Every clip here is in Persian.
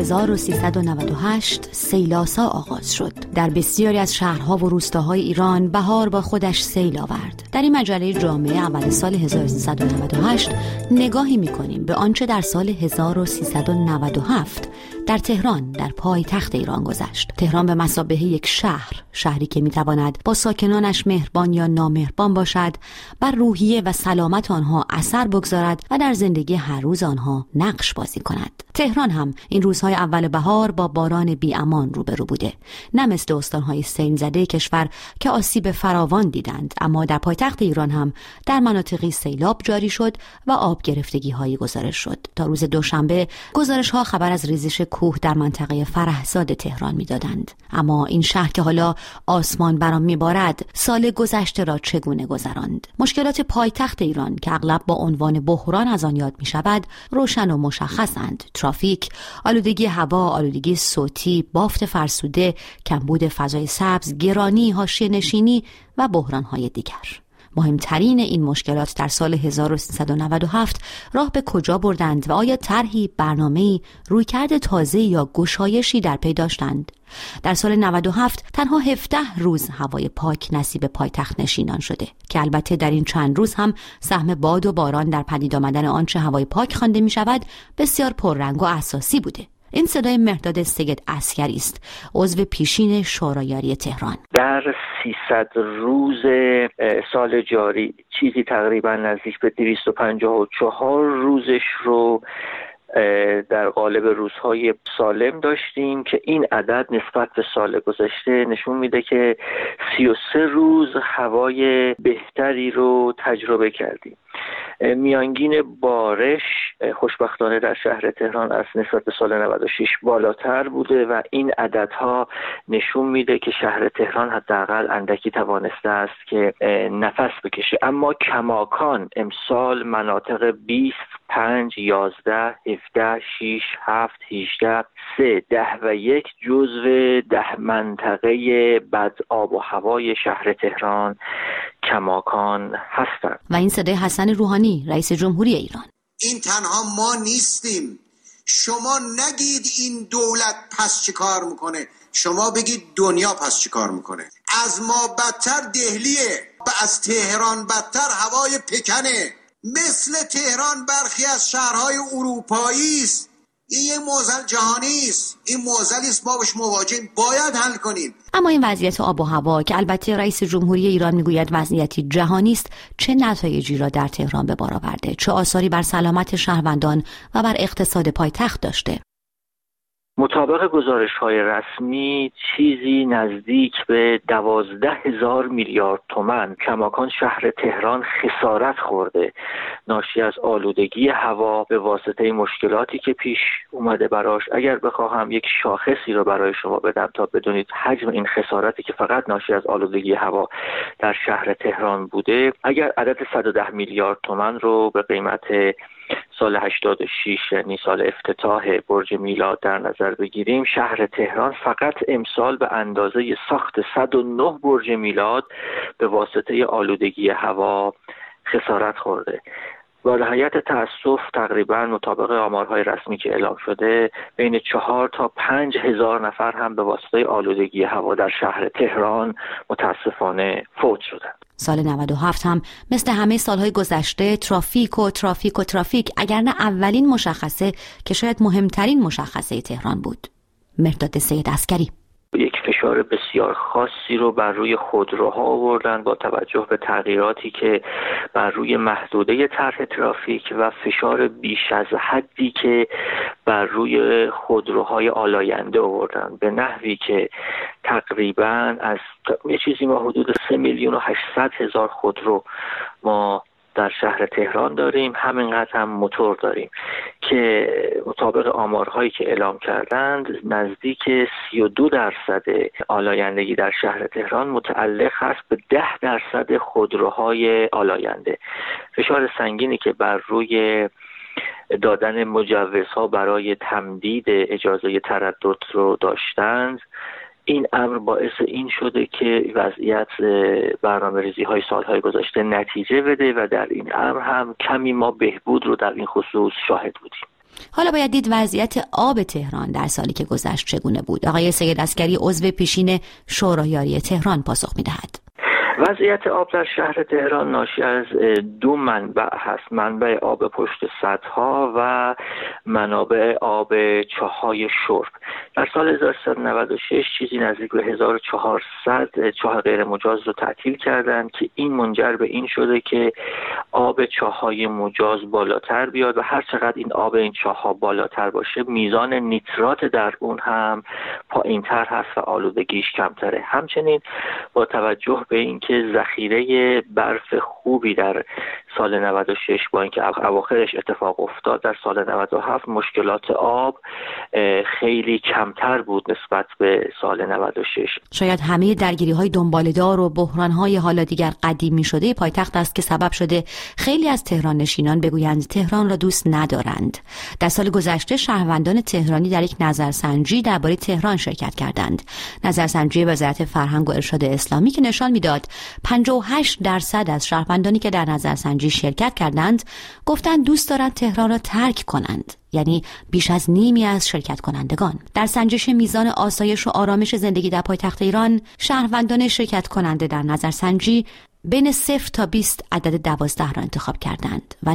1398 سیلاسا آغاز شد. در بسیاری از شهرها و روستاهای ایران بهار با خودش سیل آورد. در این مجله جامعه اول سال 1398 نگاهی می‌کنیم به آنچه در سال 1397 در تهران، در پایتخت ایران گذشت. تهران به مثابه یک شهری که می‌تواند با ساکنانش مهربان یا نامهربان باشد، بر روحیه و سلامت آنها اثر بگذارد و در زندگی هر روز آنها نقش بازی کند. تهران هم این روزهای اول بهار با باران بی‌امان روبرو بوده. نه مثل استان‌های سیل زده کشور که آسیب فراوان دیدند، اما در پایتخت ایران هم در مناطقی سیلاب جاری شد و آب گرفتگی‌هایی گزارش شد. تا روز دوشنبه گزارش‌ها خبر از ریزش کوه در منطقه فرهزاد تهران می‌دادند. اما این شهر که حالا آسمان بر آن می‌بارد، سال گذشته را چگونه گذراند؟ مشکلات پایتخت ایران که اغلب با عنوان بحران از آن یاد می‌شود، روشن و مشخصند: ترافیک، آلودگی هوا، آلودگی صوتی، بافت فرسوده، کمبود فضای سبز، گرانی، حاشیه‌نشینی و بحران‌های دیگر. مهمترین این مشکلات در سال 1397 راه به کجا بردند و آیا طرحی، برنامه‌ای، رویکرد تازه یا گشایشی در پی داشتند؟ در سال 97 تنها 17 روز هوای پاک نصیب پایتخت نشینان شده که البته در این چند روز هم سهم باد و باران در پدید آمدن آنچه هوای پاک خوانده می شود بسیار پررنگ و اساسی بوده. این صدای مهرداد سید عسکری است، عضو پیشین شورایاری تهران. در 300 روز سال جاری چیزی تقریبا نزدیک به 254 روزش رو در قالب روزهای سالم داشتیم که این عدد نسبت به سال گذشته نشون میده که 33 روز هوای بهتری رو تجربه کردیم. میانگین بارش خوشبختانه در شهر تهران از نسبت به سال 96 بالاتر بوده و این عددها نشون میده که شهر تهران حداقل اندکی توانسته است که نفس بکشه. اما کماکان امسال مناطق 20 5 11 17 6 7 18 3 10 و 1 جزو 10 منطقه بد آب و هوای شهر تهران کماکان هستند. و این صدای حسن روحانی، رئیس جمهوری ایران. این تنها ما نیستیم. شما نگید این دولت پس چه کار میکنه، شما بگید دنیا پس چه کار میکنه. از ما بدتر دهلیه و از تهران بدتر هوای پکنه. مثل تهران برخی از شهرهای اروپایی است. این یک معضل جهانی است، این معضلی است ما باش مواجهیم، باید حل کنیم. اما این وضعیت آب و هوا که البته رئیس جمهوری ایران میگوید وضعیتی جهانی است، چه نتایجی را در تهران به بار آورده؟ چه آثاری بر سلامت شهروندان و بر اقتصاد پایتخت داشته؟ مطابق گزارش‌های رسمی چیزی نزدیک به 12,000 میلیارد تومان کماکان شهر تهران خسارت خورده ناشی از آلودگی هوا به واسطه مشکلاتی که پیش اومده براش. اگر بخواهم یک شاخصی رو برای شما بدم تا بدونید حجم این خسارتی که فقط ناشی از آلودگی هوا در شهر تهران بوده، اگر عدد 110 میلیارد تومان رو به قیمت سال 86 یعنی سال افتتاح برج میلاد در نظر بگیریم، شهر تهران فقط امسال به اندازه ساخت 109 برج میلاد به واسطه آلودگی هوا خسارت خورده. با نهایت تأسف تقریبا مطابق آمارهای رسمی که اعلام شده بین 4 تا 5 هزار نفر هم به واسطه آلودگی هوا در شهر تهران متاسفانه فوت شدند. سال 97 هم مثل همه سالهای گذشته ترافیک اگر نه اولین مشخصه که شاید مهمترین مشخصه تهران بود. مهرداد سید عسکری: یک فشار بسیار خاصی رو بر روی خودروها آوردن با توجه به تغییراتی که بر روی محدوده طرح ترافیک و فشار بیش از حدی که بر روی خودروهای آلاینده آوردن به نحوی که تقریباً از یه چیزی ما حدود 3,800,000 خودرو ما در شهر تهران داریم، همینقدر هم موتور داریم که مطابق آمارهایی که اعلام کردند نزدیک 32% آلایندگی در شهر تهران متعلق هست به 10% خودروهای آلاینده. فشار سنگینی که بر روی دادن مجوزها برای تمدید اجازه تردد رو داشتند، این امر باعث این شده که وضعیت برنامه‌ریزی های سالهای گذشته نتیجه بده و در این امر هم کمی ما بهبود رو در این خصوص شاهد بودیم. حالا باید دید وضعیت آب تهران در سالی که گذشت چگونه بود. آقای سید عسکری عضو پیشین شورای یاری تهران پاسخ می‌دهد. وضعیت آب در شهر تهران ناشی از دو منبع هست: منبع آب پشت سدها و منابع آب چاهای شرب. در سال 1396 چیزی نزدیک به 1400 چاه غیر مجاز رو تعطیل کردند که این منجر به این شده که آب چاهای مجاز بالاتر بیاد و هر چقدر این آب این چاها بالاتر باشه میزان نیترات در اون هم پایین‌تر هست و آلودگیش کمتره. همچنین با توجه به این که ذخیره برف خوبی در سال 96 با اینکه اواخرش اتفاق افتاد، در سال 97 مشکلات آب خیلی کمتر بود نسبت به سال 96. شاید همه درگیری‌های دنباله‌دار و بحران‌های حالا دیگر قدیمی شده پایتخت است که سبب شده خیلی از تهران نشینان بگویند تهران را دوست ندارند. در سال گذشته شهروندان تهرانی در یک نظرسنجی درباره تهران شرکت کردند. نظرسنجی وزارت فرهنگ و ارشاد اسلامی که نشان می‌داد 58% از شهروندانی که در نظرسنجی شرکت کردند گفتند دوست دارند تهران را ترک کنند، یعنی بیش از نیمی از شرکت کنندگان. در سنجش میزان آسایش و آرامش زندگی در پایتخت ایران، شهروندان شرکت کننده در نظرسنجی بین 0 تا 20 عدد 12 را انتخاب کردند و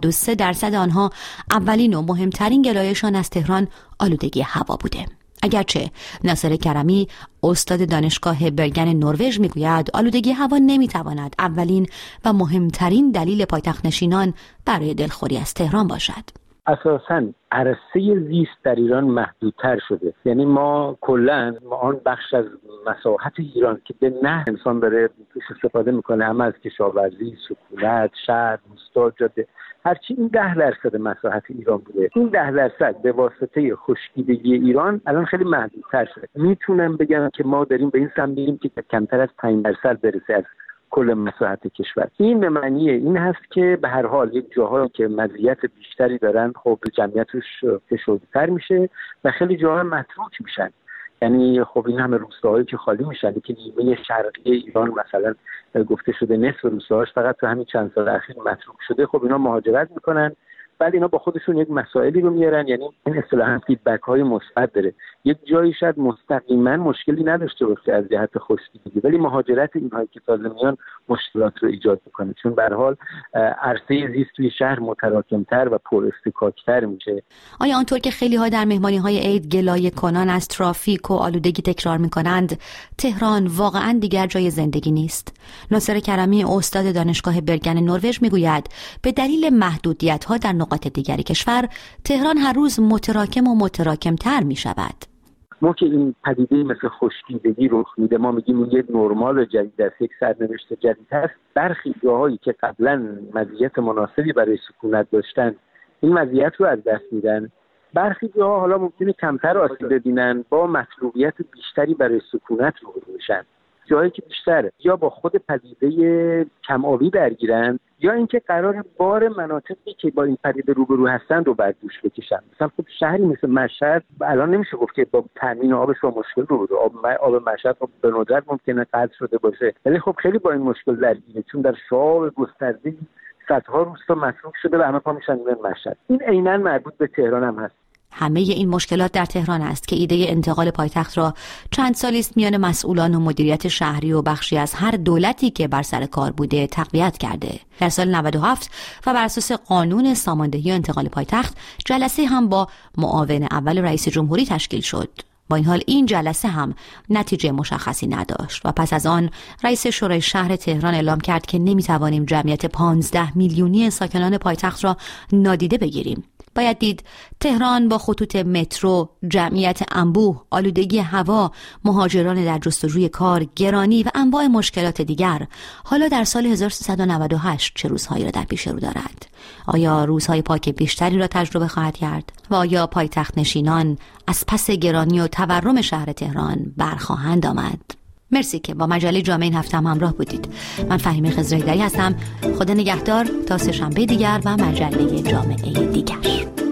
93% آنها اولین و مهمترین گلایشان از تهران آلودگی هوا بوده. اگرچه ناصر کرمی استاد دانشگاه برگن نروژ میگوید آلودگی هوا نمیتواند اولین و مهمترین دلیل پایتخت نشینان برای دلخوری از تهران باشد. اساساً عرصه زیست در ایران محدودتر شده. یعنی ما کلاً آن بخش از مساحت ایران که به نه انسان داره توش استفاده میکنه، اما از کشاورزی، سکونت، شهر، روستا، جاده، هرچی این 10% مساحت ایران بوده، این 10% به واسطه خشکیدگی ایران الان خیلی محدودتر شده. میتونم بگم که ما داریم به این سمت میریم که کمتر از 5% برسه از کل مساحت کشور. این به معنی این هست که به هر حال یک جاهایی که مزیت بیشتری دارن خب جمعیتش فشرده‌تر میشه و خیلی جاها متروک میشن. یعنی خب این همه روستاهایی که خالی میشن که نیمه شرقی ایران مثلا گفته شده نصف روستاهاش فقط تو همین چند سال اخیر متروک شده، خب اینا مهاجرت میکنن. بعد اینا با خودشون یک مسائلی رو میارن، یعنی این اصطلاحاً فیدبک های مثبت داره. یک جایی شاید مستقیما مشکلی نداشته باشه از جهت خشکیدگی، ولی مهاجرت اینهایی که تازه میان مشکلات رو ایجاد میکنه، چون به هر حال عرصه زیست توی شهر متراکمتر و پر اصطکاک‌تر میشه. آیا آنطور که خیلی ها در مهمانی‌های عید گلایه کنان از ترافیک و آلودگی تکرار میکنند، تهران واقعاً دیگر جای زندگی نیست؟ ناصر کرمی استاد دانشگاه برگن نروژ میگوید به دلیل محدودیت‌ها در نقاط دیگری کشور تهران هر روز متراکم و متراکم‌تر می‌شود. ما که این پدیده مثل خشکیدگی رخ میده، ما میگیم این یک نرمال جدید است، یک سرنوشت جدید است. برخی جاهایی که قبلا مزیت مناسبی برای سکونت داشتن این مزیت رو از دست میدن. برخی جاها حالا ممکنه کمتر آسیب ببینن، با مطلوبیت بیشتری برای سکونت روبرو میشن. جایی که بیشتر یا با خود پدیده کم آبی درگیرن یا اینکه قرار بار مناطقی که با این پدیده روبرو هستن رو بر دوش بکشن. مثلا خب شهری مثل مشهد الان نمیشه گفت که با تامین آبش با مشکل روبرو. آب مشهد خب به ندرت ممکنه قطع شده باشه، ولی خب خیلی با این مشکل درگیره، چون در شعاب گسترده صدها روستا متروک شده و همه پا میشن به مشهد. این عیناً مربوط به تهران هم هست. همه این مشکلات در تهران است که ایده انتقال پایتخت را چند سالی است میان مسئولان و مدیریت شهری و بخشی از هر دولتی که بر سر کار بوده تقویت کرده. در سال 97 و بر اساس قانون ساماندهی و انتقال پایتخت جلسه هم با معاون اول رئیس جمهوری تشکیل شد. با این حال این جلسه هم نتیجه مشخصی نداشت و پس از آن رئیس شورای شهر تهران اعلام کرد که نمیتوانیم جمعیت 15 میلیونی ساکنان پایتخت را نادیده بگیریم. باید دید تهران با خطوط مترو، جمعیت انبوه، آلودگی هوا، مهاجران در جستجوی کار، گرانی و انواع مشکلات دیگر حالا در سال 1398 چه روزهایی را در پیش رو دارد؟ آیا روزهای پاک بیشتری را تجربه خواهد کرد؟ و آیا پایتخت نشینان از پس گرانی و تورم شهر تهران برخواهند آمد؟ مرسی که با مجله جامعه این هفته هم همراه بودید. من فهیمه خضرایدری هستم. خدا نگهدار تا سه‌شنبه دیگر و مجله جامعه دیگر.